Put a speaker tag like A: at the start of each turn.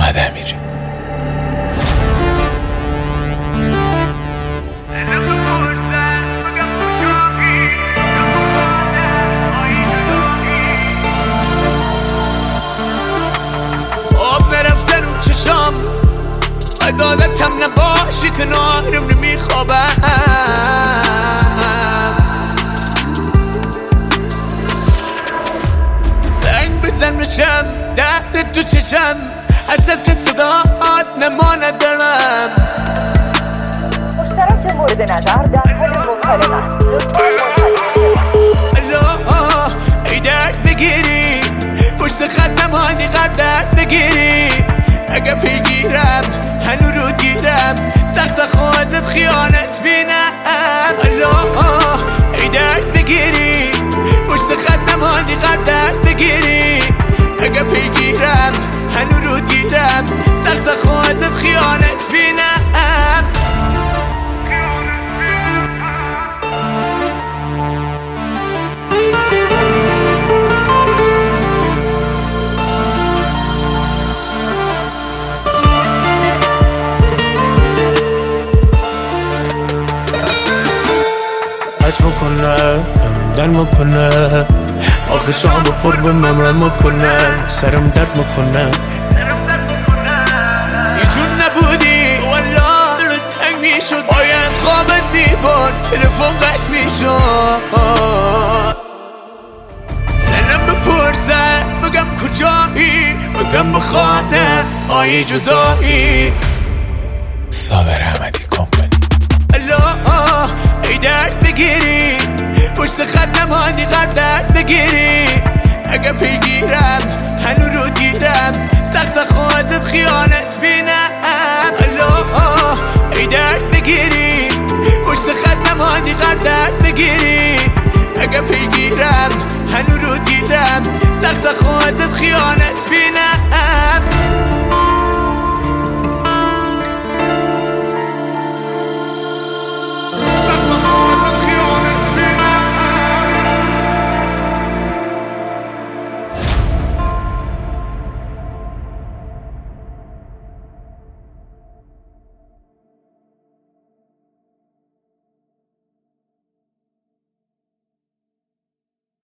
A: محمد امیری.
B: خواب نرفته رو چشام، عدالتم نباشی کنارم نمیخوابم. زنگ بزن بشم درد تو چشم، حسرت صدات نما ندارم.
C: مشترک مورد نظر در حال مکالمه.
B: الله ای درد بگیری، پشت خط نمانی قرد درد بگیری. اگه پیگیرم هنو رو گیرم، سخت خوازت خیانت بینم. الله ای درد بگیری، پشت خط نمانی قرد درد بگیری. اگه پیگیرم هنو رو گیرم، سخت خوازت خیانت بینم.
D: حج میکنه دل میکنه، آخه شام پر به ممرم میکنه، سرم درد میکنه.
B: یه جون نبودی والله دلت تنگ میشد، باید خوابت میبرد تلفن قطع میشد. دلم بپرسه بگم کجایی، بگم بخانه آیی جدایی.
A: صابر احمدی کمپانی.
B: الله ای درد بگیری، پشت خط نمانی قرد درد بگیری. اگه پیگیرم هنو رو گیرم، سخت خوازت خیانت بینم. الله ای درد بگیری، پشت خط نمانی قرد درد بگیری.